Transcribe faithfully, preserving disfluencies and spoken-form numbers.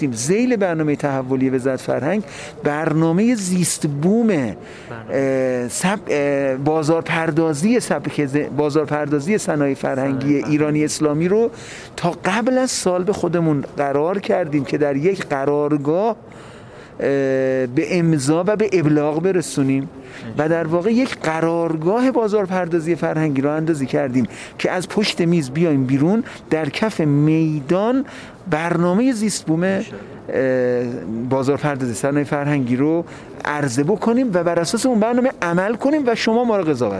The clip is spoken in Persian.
ذیل برنامه تحولی وزارت فرهنگ برنامه زیست بوم بازارپردازی سبک بازارپردازی صنایع فرهنگی ایرانی اسلامی رو تا قبل از سال به خودمون قرار کردیم که در یک قرارگاه به امضا و به ابلاغ برسونیم و در واقع یک قرارگاه بازارپردازی فرهنگی رو اندازی کردیم که از پشت میز بیایم بیرون، در کف میدان برنامه زیست بوم بازارپردازی صنایع فرهنگی رو عرضه بکنیم و بر اساس اون برنامه عمل کنیم و شما ما رو قضاوت